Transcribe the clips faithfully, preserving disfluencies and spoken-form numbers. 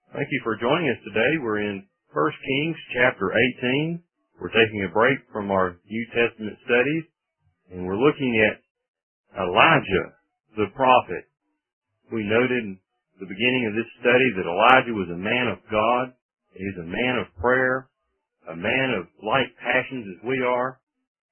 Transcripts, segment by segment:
Thank you for joining us today. We're in First Kings chapter eighteen. We're taking a break from our New Testament studies, and we're looking at Elijah, the prophet. We noted in the beginning of this study that Elijah was a man of God. He's a man of prayer, a man of like passions as we are,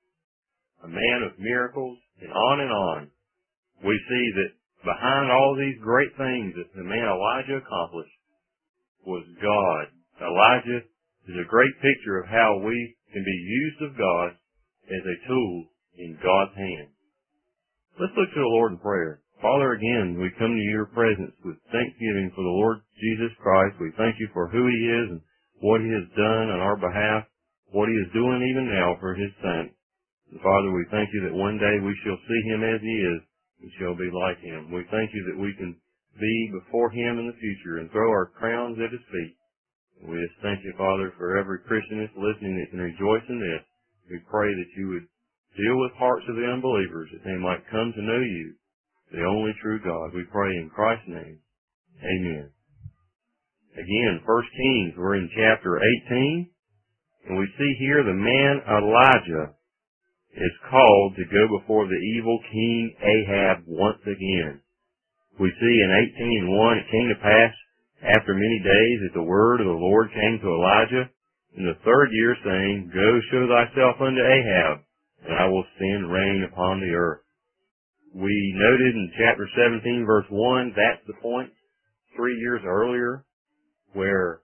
a man of miracles, and on and on. We see that behind all these great things that the man Elijah accomplished was God. Elijah is a great picture of how we can be used of God as a tool in God's hand. Let's look to the Lord in prayer. Father, again, we come to your presence with thanksgiving for the Lord Jesus Christ. We thank you for who he is and what he has done on our behalf, what he is doing even now for his saints. And Father, we thank you that one day we shall see him as he is and shall be like him. We thank you that we can be before him in the future and throw our crowns at his feet. And we just thank you, Father, for every Christian that's listening that can rejoice in this. We pray that you would deal with hearts of the unbelievers, that they might come to know you, the only true God. We pray in Christ's name. Amen. Again, First Kings, we're in chapter eighteen, and we see here the man Elijah is called to go before the evil king Ahab once again. We see in eighteen and one, it came to pass after many days that the word of the Lord came to Elijah in the third year, saying, Go show thyself unto Ahab, and I will send rain upon the earth. We noted in chapter seventeen, verse one, that's the point three years earlier where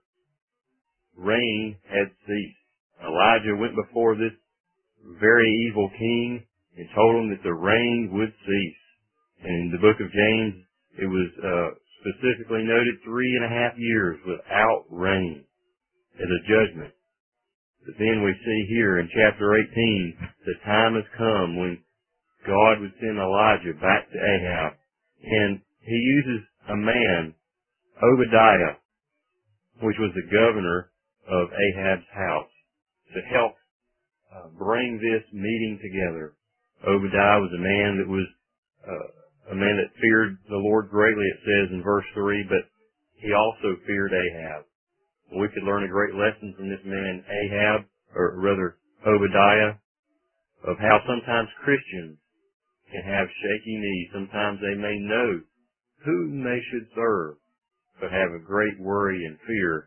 rain had ceased. Elijah went before this very evil king and told him that the rain would cease. And in the book of James, it was uh, specifically noted three and a half years without rain as a judgment. But then we see here in chapter eighteen, the time has come when God would send Elijah back to Ahab. And he uses a man, Obadiah, which was the governor of Ahab's house, to help uh, bring this meeting together. Obadiah was a man that was uh, a man that feared the Lord greatly, it says in verse three, but he also feared Ahab. We could learn a great lesson from this man Ahab, or rather Obadiah, of how sometimes Christians can have shaky knees. Sometimes they may know whom they should serve, but have a great worry and fear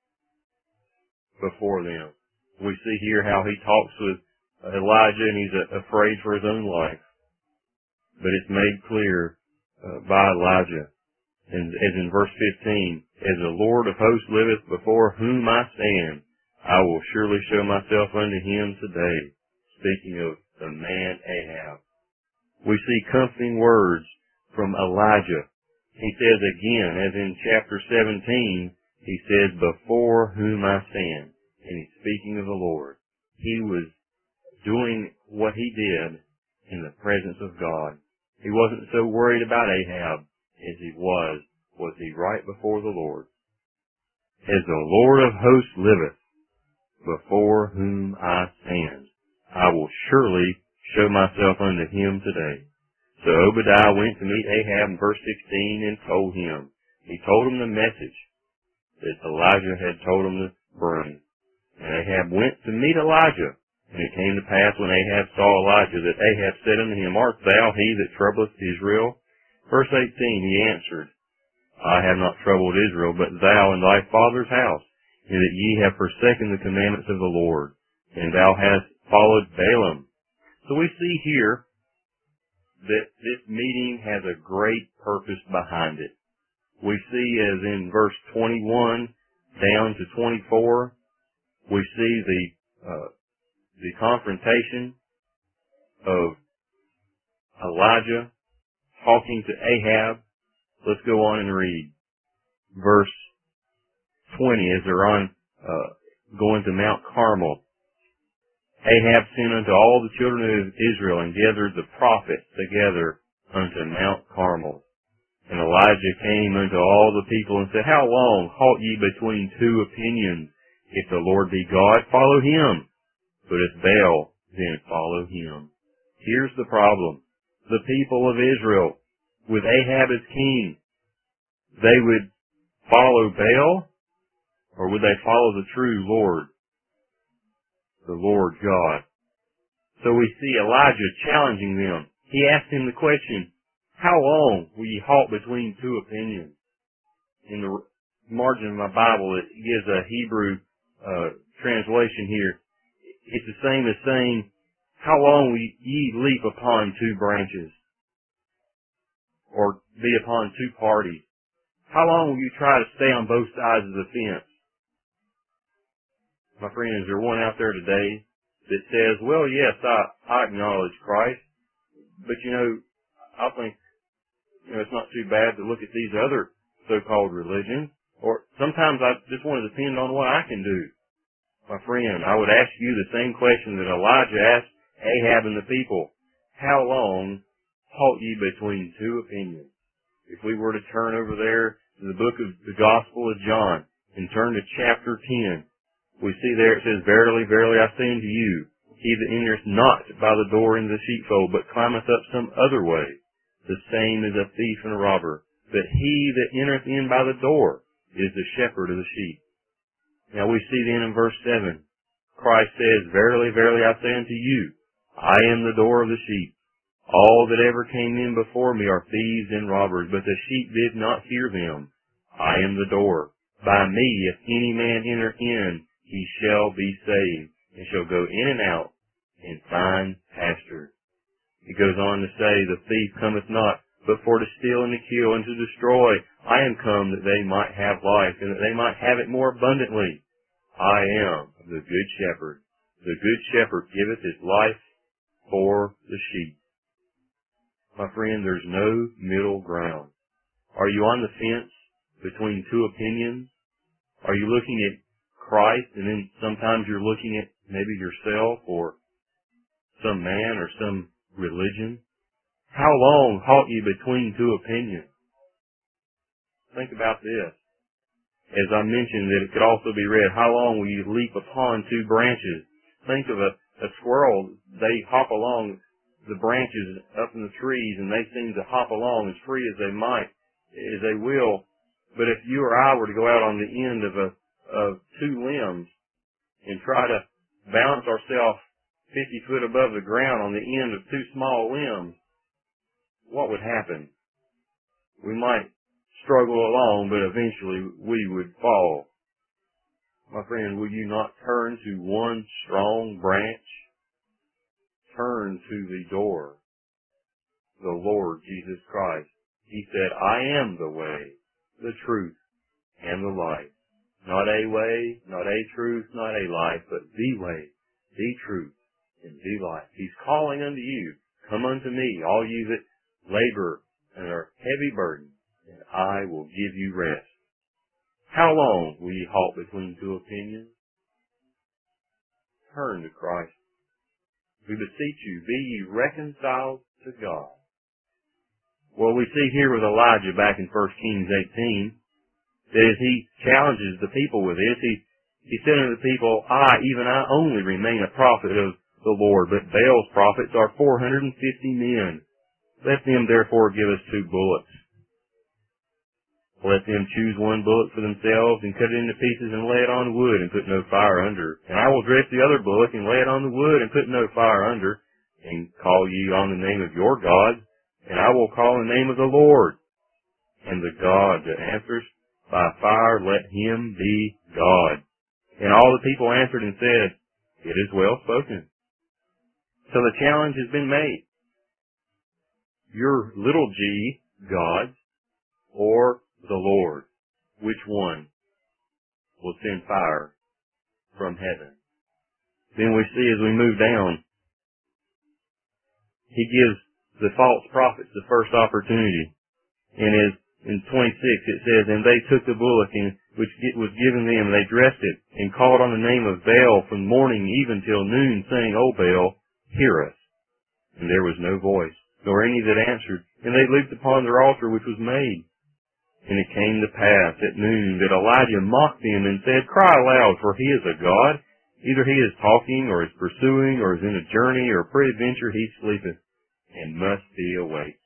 before them. We see here how he talks with Elijah, and he's afraid for his own life. But it's made clear uh, by Elijah, and as in verse fifteen, As the Lord of hosts liveth before whom I stand, I will surely show myself unto him today. Speaking of the man Ahab. We see comforting words from Elijah. He says again, as in chapter seventeen, he says, Before whom I stand. And he's speaking of the Lord. He was doing what he did in the presence of God. He wasn't so worried about Ahab as he was, was he right before the Lord. As the Lord of hosts liveth, before whom I stand, I will surely show myself unto him today. So Obadiah went to meet Ahab in verse sixteen and told him. He told him the message that Elijah had told him to bring. And Ahab went to meet Elijah. And it came to pass when Ahab saw Elijah that Ahab said unto him, Art thou he that troubleth Israel? Verse eighteen, he answered, I have not troubled Israel, but thou and thy father's house, and that ye have forsaken the commandments of the Lord, and thou hast followed Balaam. So we see here that this meeting has a great purpose behind it. We see as in verse twenty-one down to twenty-four, we see the uh, the confrontation of Elijah talking to Ahab. Let's go on and read verse twenty as they're on uh, going to Mount Carmel. Ahab sent unto all the children of Israel and gathered the prophets together unto Mount Carmel. And Elijah came unto all the people and said, How long halt ye between two opinions? If the Lord be God, follow him. But if Baal, then follow him. Here's the problem. The people of Israel, with Ahab as king, they would follow Baal Or would they follow the true Lord, the Lord God? So we see Elijah challenging them. He asked him the question, how long will ye halt between two opinions? In the margin of my Bible, it gives a Hebrew uh, translation here. It's the same as saying, how long will ye leap upon two branches? Or be upon two parties? How long will you try to stay on both sides of the fence? My friend, is there one out there today that says, well, yes, I, I acknowledge Christ, but you know, I think, you know, it's not too bad to look at these other so-called religions, or sometimes I just want to depend on what I can do. My friend, I would ask you the same question that Elijah asked Ahab and the people. How long halt ye between two opinions? If we were to turn over there to the book of the Gospel of John and turn to chapter ten, we see there it says, verily, verily, I say unto you, he that entereth not by the door into the sheepfold, but climbeth up some other way, the same is a thief and a robber. But he that entereth in by the door is the shepherd of the sheep. Now we see then in verse seven, Christ says, verily, verily, I say unto you, I am the door of the sheep. All that ever came in before me are thieves and robbers, but the sheep did not hear them. I am the door. By me, if any man enter in, he shall be saved, and shall go in and out, and find pasture. It goes on to say, the thief cometh not, but for to steal and to kill and to destroy. I am come that they might have life, and that they might have it more abundantly. I am the good shepherd. The good shepherd giveth his life for the sheep. My friend, there's no middle ground. Are you on the fence between two opinions? Are you looking at Christ, and then sometimes you're looking at maybe yourself or some man or some religion? How long halt ye between two opinions? Think about this. As I mentioned, that it could also be read, how long will you leap upon two branches? Think of a, a squirrel. They hop along the branches up in the trees, and they seem to hop along as free as they might, as they will. But if you or I were to go out on the end of a of two limbs and try to balance ourselves fifty foot above the ground on the end of two small limbs, what would happen? We might struggle along, but eventually we would fall. My friend, will you not turn to one strong branch? Turn to the door, the Lord Jesus Christ. He said, I am the way, the truth, and the life. Not a way, not a truth, not a life, but the way, the truth, and the life. He's calling unto you. Come unto me, all you that labor and are heavy burdened, and I will give you rest. How long will ye halt between two opinions? Turn to Christ. We beseech you, be ye reconciled to God. Well, we see here with Elijah back in First Kings eighteen, that as he challenges the people with this, he, he said unto the people, I, even I only remain a prophet of the Lord, but Baal's prophets are four hundred and fifty men. Let them therefore give us two bullocks. Let them choose one bullock for themselves, and cut it into pieces, and lay it on wood, and put no fire under. And I will dress the other bullock, and lay it on the wood, and put no fire under. And call ye on the name of your God, and I will call the name of the Lord. And the God that answers by fire, let him be God. And all the people answered and said, it is well spoken. So the challenge has been made. Your little g, God, or the Lord, which one will send fire from heaven? Then we see as we move down, he gives the false prophets the first opportunity. And as in twenty-six it says, and they took the bullock and which was given them, and they dressed it, and called on the name of Baal from morning even till noon, saying, O Baal, hear us. And there was no voice, nor any that answered. And they leaped upon their altar which was made. And it came to pass at noon that Elijah mocked them and said, Cry aloud, for he is a God. Either he is talking, or is pursuing, or is in a journey, or peradventure he sleepeth, and must be awake.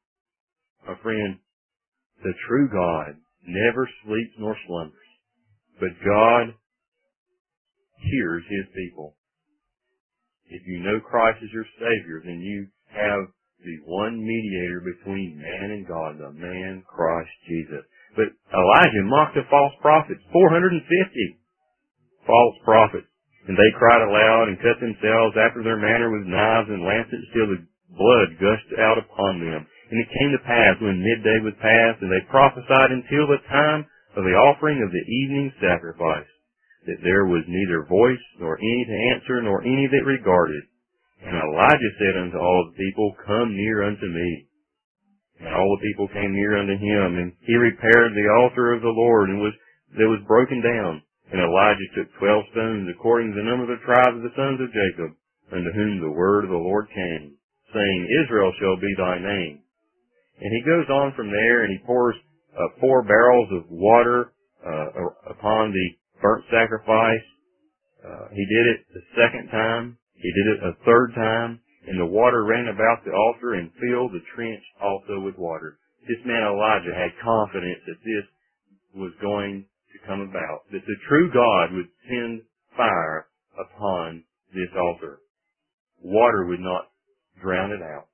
My friend, the true God never sleeps nor slumbers. But God hears His people. If you know Christ as your Savior, then you have the one mediator between man and God, the man Christ Jesus. But Elijah mocked the false prophets, four hundred fifty false prophets. And they cried aloud and cut themselves after their manner with knives and lancets till the blood gushed out upon them. And it came to pass when midday was past, and they prophesied until the time of the offering of the evening sacrifice, that there was neither voice, nor any to answer, nor any that regarded. And Elijah said unto all the people, Come near unto me. And all the people came near unto him, and he repaired the altar of the Lord, and was that was broken down. And Elijah took twelve stones, according to the number of the tribes of the sons of Jacob, unto whom the word of the Lord came, saying, Israel shall be thy name. And he goes on from there, and he pours uh, four barrels of water uh, upon the burnt sacrifice. Uh, he did it the second time. He did it a third time. And the water ran about the altar and filled the trench also with water. This man Elijah had confidence that this was going to come about, that the true God would send fire upon this altar. Water would not drown it out.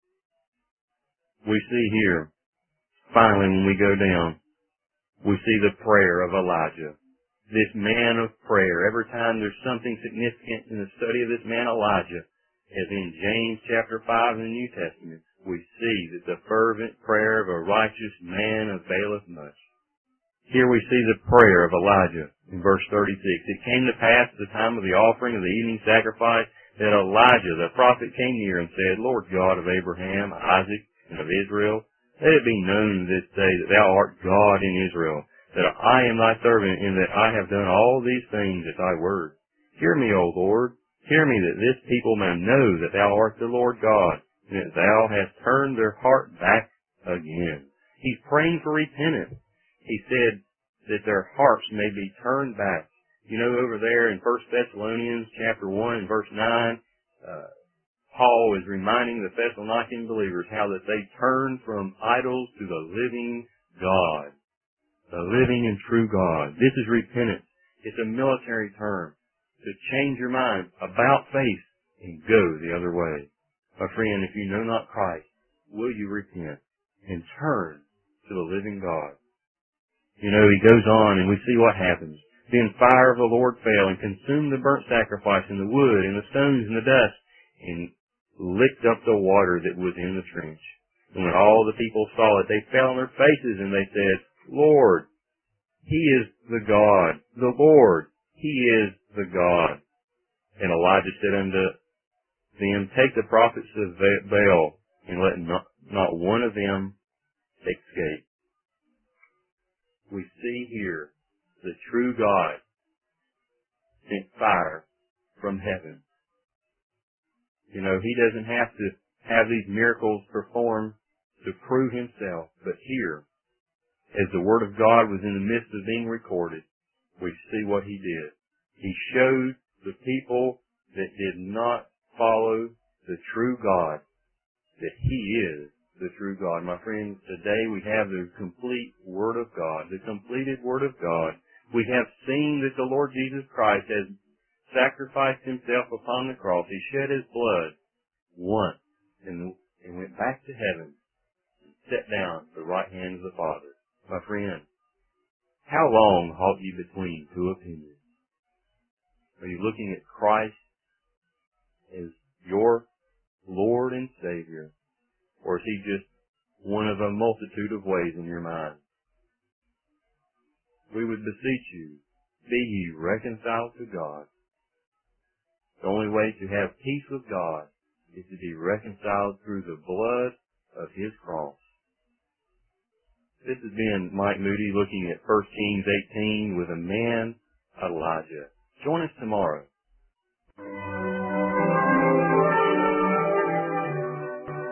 We see here, finally when we go down, we see the prayer of Elijah. This man of prayer. Every time there's something significant in the study of this man Elijah, as in James chapter five in the New Testament, we see that the fervent prayer of a righteous man availeth much. Here we see the prayer of Elijah in verse thirty-six. It came to pass at the time of the offering of the evening sacrifice that Elijah the prophet came near and said, Lord God of Abraham, Isaac, and of Israel, let it be known this day that thou art God in Israel, that I am thy servant, and that I have done all these things at thy word. Hear me, O Lord, hear me, that this people may know that thou art the Lord God, and that thou hast turned their heart back again. He's praying for repentance. He said that their hearts may be turned back. You know, over there in First Thessalonians chapter one and verse nine, uh, Paul is reminding the Thessalonican believers how that they turn from idols to the living God. The living and true God. This is repentance. It's a military term. To change your mind about face and go the other way. My friend, if you know not Christ, will you repent and turn to the living God? You know, he goes on and we see what happens. Then fire of the Lord fell and consumed the burnt sacrifice and the wood and the stones and the dust and licked up the water that was in the trench. And when all the people saw it, they fell on their faces and they said, Lord, He is the God. The Lord, He is the God. And Elijah said unto them, Take the prophets of Baal and let not, not one of them escape. We see here the true God sent fire from heaven. You know, He doesn't have to have these miracles performed to prove Himself. But here, as the Word of God was in the midst of being recorded, we see what He did. He showed the people that did not follow the true God that He is the true God. My friends, today we have the complete Word of God, the completed Word of God. We have seen that the Lord Jesus Christ has sacrificed Himself upon the cross. He shed His blood once and, and went back to heaven and sat down at the right hand of the Father. My friend, how long halt you between two opinions? Are you looking at Christ as your Lord and Savior, or is He just one of a multitude of ways in your mind? We would beseech you, be ye reconciled to God. The only way to have peace with God is to be reconciled through the blood of His cross. This has been Mike Moody looking at First Kings eighteen with a man, Elijah. Join us tomorrow.